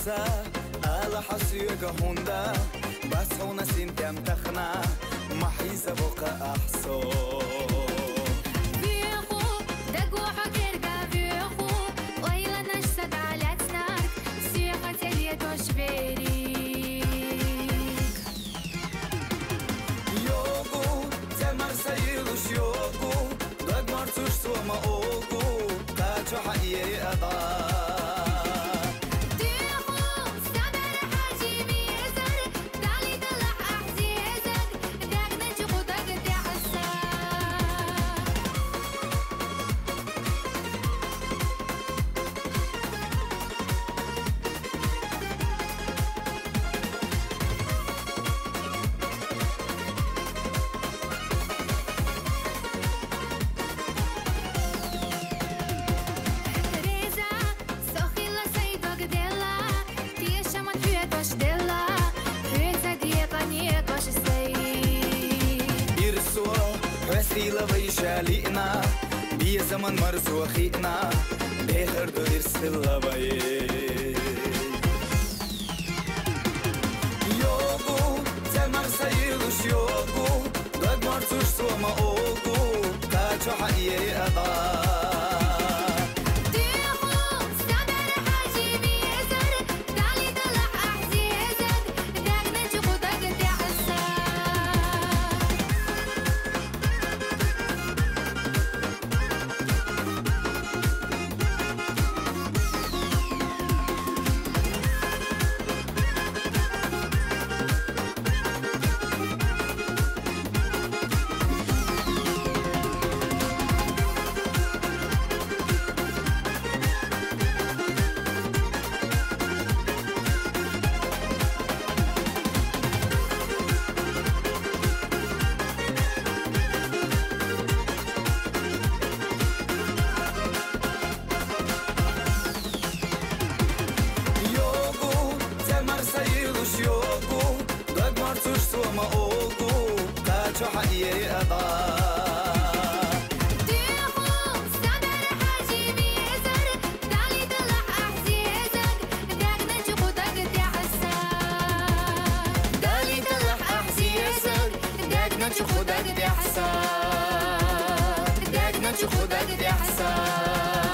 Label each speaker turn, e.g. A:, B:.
A: حسا على حسيك هوندا بس هون سنتم تخنا محيزة بقى أحسو
B: بيخو دقو حقيرقا بيخو ويلا نشتد على تنار سيخة تليت وشبيريك
A: يوغو تمر سيلوش يوغو دق مرتوش سوما أوغو قاتو حقيري أضا وسيلة ويشالينا بي زمن مرزو خينا بخر دو إرسل بي يوغو تمر سيلوش يوغو دق مرزوش سوما أوغو كاتو حقيري أضا يوغو دق مرتوش سوما أوغو قاتو حقيري أضا
B: ديخو استدر حاجي بيزر دالي دلح أحزيزك داك نجقو دق دي حسان دالي دلح أحزيزك داك نجقو دق دي حسان داك نجقو دق دي حسان